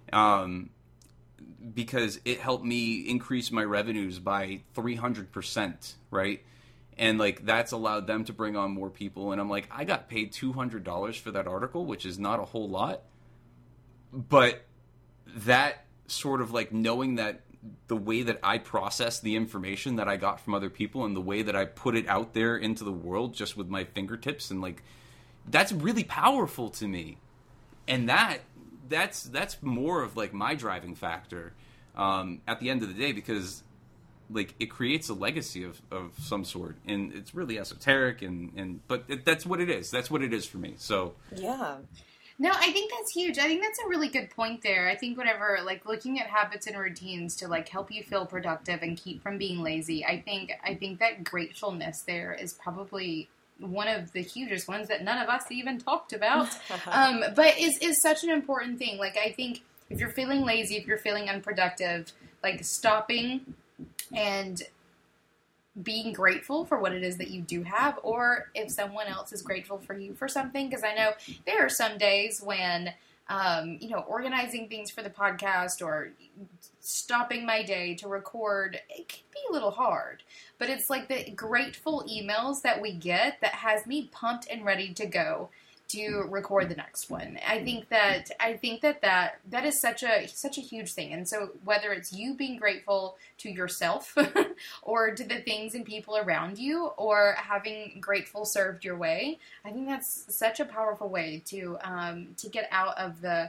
because it helped me increase my revenues by 300%, right? And like that's allowed them to bring on more people. And I'm like, I got paid $200 for that article, which is not a whole lot. But that sort of like knowing that the way that I process the information that I got from other people and the way that I put it out there into the world just with my fingertips and like, that's really powerful to me, and that's more of like my driving factor at the end of the day, because like it creates a legacy of some sort, and it's really esoteric but that's what it is. That's what it is for me. So yeah. No, I think that's huge. I think that's a really good point there. I think whatever, like looking at habits and routines to like help you feel productive and keep from being lazy. I think that gratefulness there is probably one of the hugest ones that none of us even talked about, but is such an important thing. Like, I think if you're feeling lazy, if you're feeling unproductive, like stopping and being grateful for what it is that you do have, or if someone else is grateful for you for something. Because I know there are some days when, organizing things for the podcast or stopping my day to record, it can be a little hard. But it's like the grateful emails that we get that has me pumped and ready to go to record the next one. I think that is such a huge thing. And so whether it's you being grateful to yourself or to the things and people around you, or having grateful served your way, I think that's such a powerful way to get out of the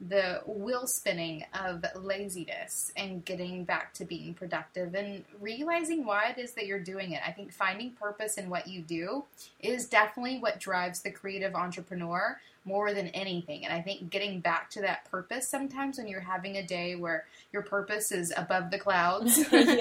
the wheel spinning of laziness and getting back to being productive and realizing why it is that you're doing it. I think finding purpose in what you do is definitely what drives the creative entrepreneur more than anything. And I think getting back to that purpose sometimes when you're having a day where your purpose is above the clouds,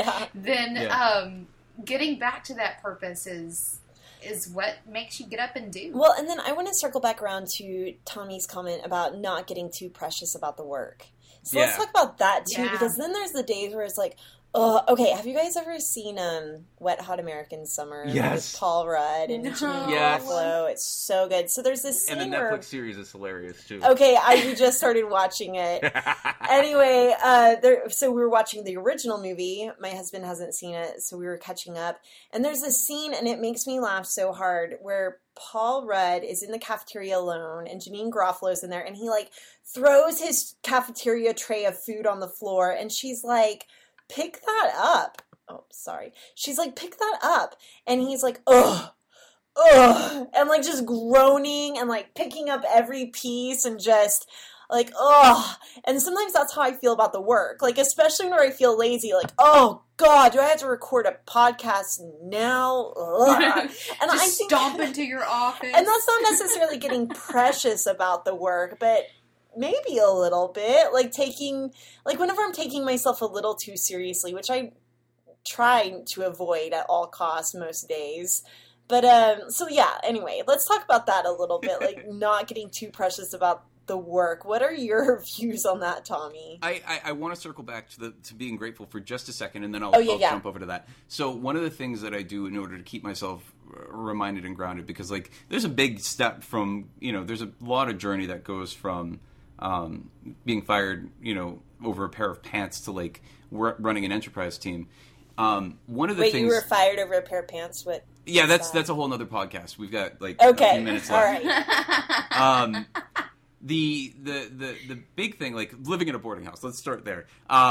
then getting back to that purpose is what makes you get up and do. Well, and then I want to circle back around to Tommy's comment about not getting too precious about the work. So let's talk about that too, because then there's the days where it's like, okay, have you guys ever seen Wet Hot American Summer with Paul Rudd and Janeane Garofalo? It's so good. So there's this scene and the Netflix series is hilarious too. Okay, we just started watching it. Anyway, so we were watching the original movie. My husband hasn't seen it, so we were catching up. And there's this scene, and it makes me laugh so hard, where Paul Rudd is in the cafeteria alone, and Janeane Garofalo's in there, and he like throws his cafeteria tray of food on the floor, and she's like, pick that up. Oh, sorry. She's like, pick that up. And he's like, ugh, and like just groaning and like picking up every piece and just like, ugh. And sometimes that's how I feel about the work. Like, especially when I feel lazy, like, oh God, do I have to record a podcast now? And just I think, stomp into your office. And that's not necessarily getting precious about the work, but maybe a little bit, like whenever I'm taking myself a little too seriously, which I try to avoid at all costs most days. But, so yeah, anyway, let's talk about that a little bit, like not getting too precious about the work. What are your views on that, Tommy? I want to circle back to being grateful for just a second, and then I'll jump over to that. So one of the things that I do in order to keep myself reminded and grounded, because like there's a big step from, there's a lot of journey that goes from being fired, over a pair of pants to like running an enterprise team. One of the things. Wait, you were fired over a pair of pants? What? Yeah, that's a whole nother podcast. We've got like a few minutes left. All right. The big thing, like living in a boarding house. Let's start there.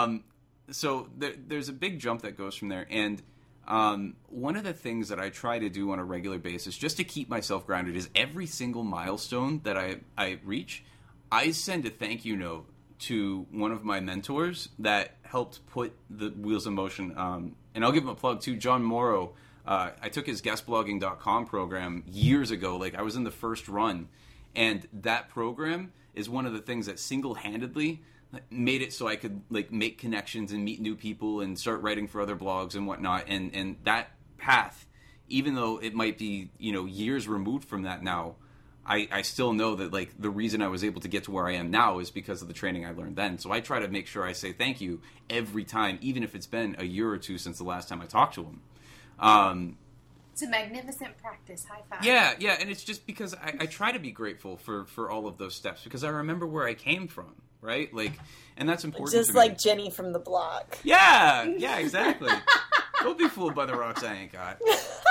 So there's a big jump that goes from there, and one of the things that I try to do on a regular basis, just to keep myself grounded, is every single milestone that I reach, I send a thank you note to one of my mentors that helped put the wheels in motion. And I'll give him a plug too, John Morrow. I took his guestblogging.com program years ago. Like I was in the first run, and that program is one of the things that single-handedly made it so I could like make connections and meet new people and start writing for other blogs and whatnot. And that path, even though it might be, years removed from that now, I still know that like the reason I was able to get to where I am now is because of the training I learned then. So I try to make sure I say thank you every time, even if it's been a year or two since the last time I talked to him. It's a magnificent practice. High five. Yeah, and it's just because I try to be grateful for all of those steps, because I remember where I came from, right? Like, and that's important. Just like Jenny from the block. Yeah, exactly. Don't be fooled by the rocks I ain't got.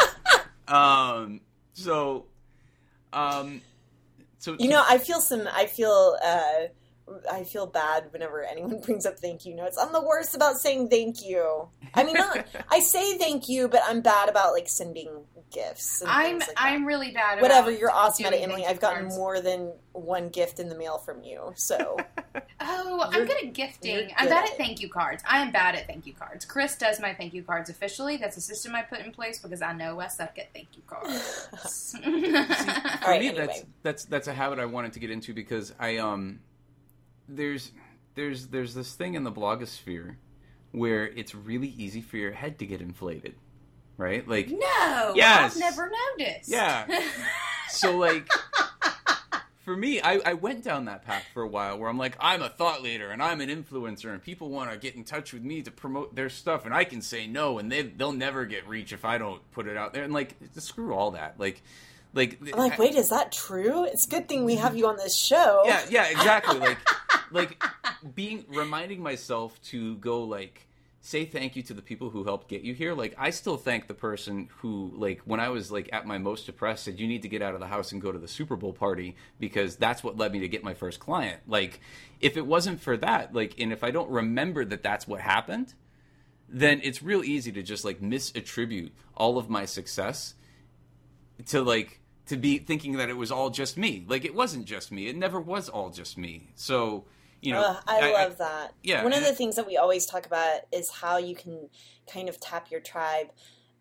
So I feel bad whenever anyone brings up thank you notes. I'm the worst about saying thank you. I mean, I say thank you, but I'm bad about like sending gifts. And I'm really bad. Whatever. You're awesome at it, Emily. I've gotten more than one gift in the mail from you. So. I'm good at gifting. I'm bad at thank you cards. I am bad at thank you cards. Chris does my thank you cards officially. That's a system I put in place because I know I suck at thank you cards. See, for me, anyway. that's a habit I wanted to get into, because there's this thing in the blogosphere where it's really easy for your head to get inflated, right? Like, no, yes, I've never noticed. Yeah. So like, for me, I went down that path for a while where I'm like, I'm a thought leader and I'm an influencer and people want to get in touch with me to promote their stuff, and I can say no and they'll never get reach if I don't put it out there. And like, screw all that. I'm like, wait, is that true? It's a good thing we have you on this show. Yeah, exactly. like reminding myself to go like say thank you to the people who helped get you here. Like, I still thank the person who, like, when I was like at my most depressed, said you need to get out of the house and go to the Super Bowl party, because that's what led me to get my first client. Like, if it wasn't for that, like, and if I don't remember that that's what happened, then it's real easy to just like misattribute all of my success to be thinking that it was all just me. Like, it wasn't just me. It never was all just me. So You know, I love that. Yeah. One of the things that we always talk about is how you can kind of tap your tribe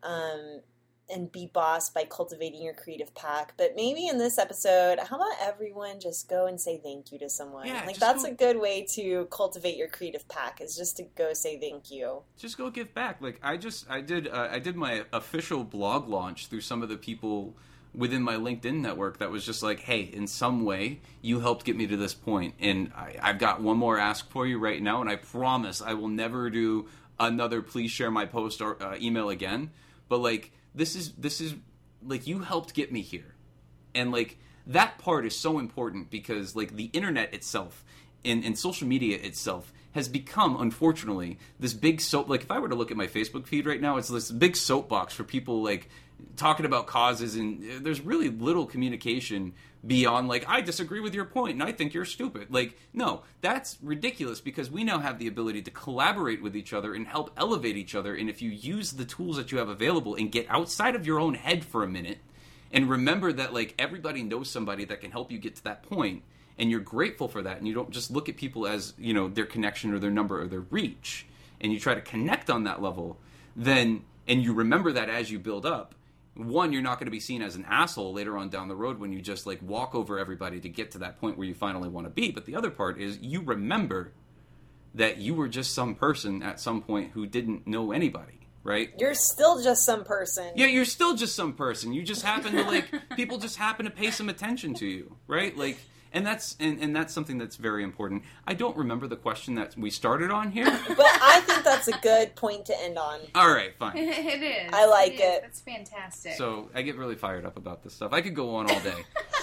and be boss by cultivating your creative pack. But maybe in this episode, how about everyone just go and say thank you to someone? Yeah, like that's a good way to cultivate your creative pack, is just to go say thank you. Just go give back. Like I did my official blog launch through some of the people within my LinkedIn network that was just like, hey, in some way, you helped get me to this point. And I've got one more ask for you right now, and I promise I will never do another please share my post or email again. But, like, this is like, you helped get me here. And, like, that part is so important because, like, the internet itself and social media itself has become, unfortunately, this big like, if I were to look at my Facebook feed right now, it's this big soapbox for people, like, talking about causes, and there's really little communication beyond, like, I disagree with your point and I think you're stupid. Like, no, that's ridiculous, because we now have the ability to collaborate with each other and help elevate each other. And if you use the tools that you have available and get outside of your own head for a minute and remember that, like, everybody knows somebody that can help you get to that point, and you're grateful for that, and you don't just look at people as, you know, their connection or their number or their reach, and you try to connect on that level, then, and you remember that as you build up, one, you're not going to be seen as an asshole later on down the road when you just, like, walk over everybody to get to that point where you finally want to be. But the other part is you remember that you were just some person at some point who didn't know anybody, right? You're still just some person. Yeah, you're still just some person. You just happen to, like, people just happen to pay some attention to you, right? Like, and that's something that's very important. I don't remember the question that we started on here. But I think that's a good point to end on. All right, fine. It is. I like it. That's fantastic. So I get really fired up about this stuff. I could go on all day.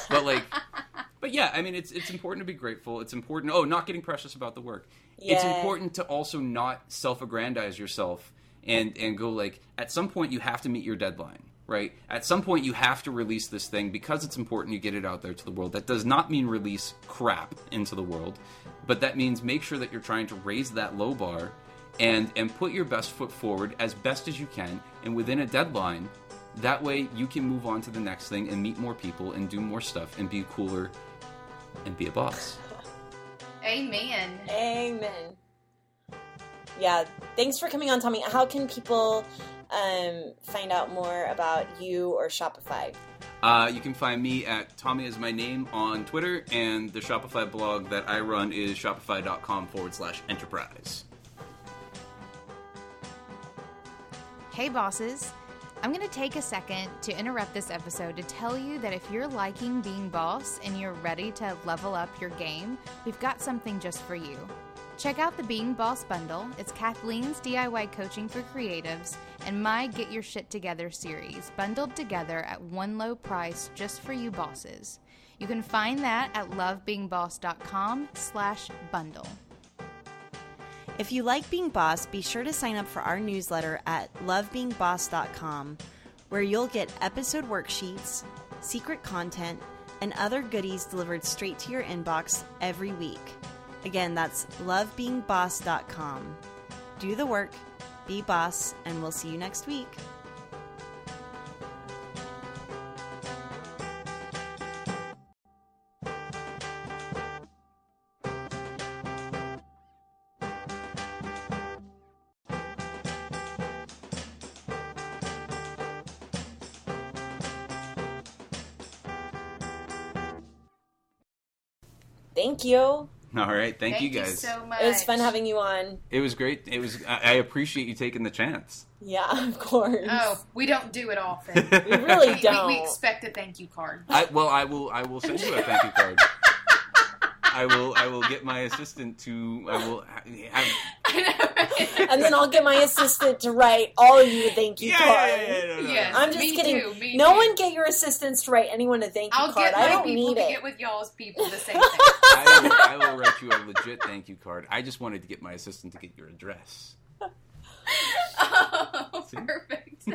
But yeah, I mean, it's important to be grateful. It's important. Oh, not getting precious about the work. Yeah. It's important to also not self-aggrandize yourself and go, like, at some point you have to meet your deadline. Right? At some point, you have to release this thing because it's important you get it out there to the world. That does not mean release crap into the world, but that means make sure that you're trying to raise that low bar and put your best foot forward as best as you can, and within a deadline. That way, you can move on to the next thing and meet more people and do more stuff and be cooler and be a boss. Amen. Amen. Yeah, thanks for coming on, Tommy. How can people find out more about you or Shopify? You can find me at Tommy is my name on Twitter, and the Shopify blog that I run is shopify.com/enterprise. Hey bosses, I'm going to take a second to interrupt this episode to tell you that if you're liking being boss and you're ready to level up your game, we've got something just for you. Check out the Being Boss bundle. It's Kathleen's DIY coaching for creatives and my Get Your Shit Together series, bundled together at one low price just for you bosses. You can find that at lovebeingboss.com/bundle. If you like being boss, be sure to sign up for our newsletter at lovebeingboss.com, where you'll get episode worksheets, secret content, and other goodies delivered straight to your inbox every week. Again, that's lovebeingboss.com. Do the work, be boss, and we'll see you next week. Thank you. All right, thank you guys. Thank you so much. It was fun having you on. It was great. I appreciate you taking the chance. Yeah, of course. Oh, we don't do it often. We really don't. We expect a thank you card. I will send you a thank you card. I will get my assistant to. I will have. I know, right? And then I'll get my assistant to write all you a thank you card. No. Yes, I'm just me kidding. Too, me No too. one get your assistants to write anyone a thank you I'll card. get I my don't people need to it. get with y'all's people the same thing. I will write you a legit thank you card. I just wanted to get my assistant to get your address. Oh, See? perfect.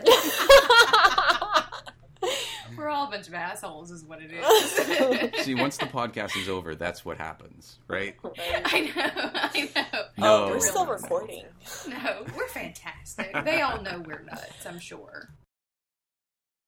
We're all a bunch of assholes is what it is. See, once the podcast is over, that's what happens, right? I know. No. We're still Really. recording. No, we're fantastic. They all know we're nuts, I'm sure.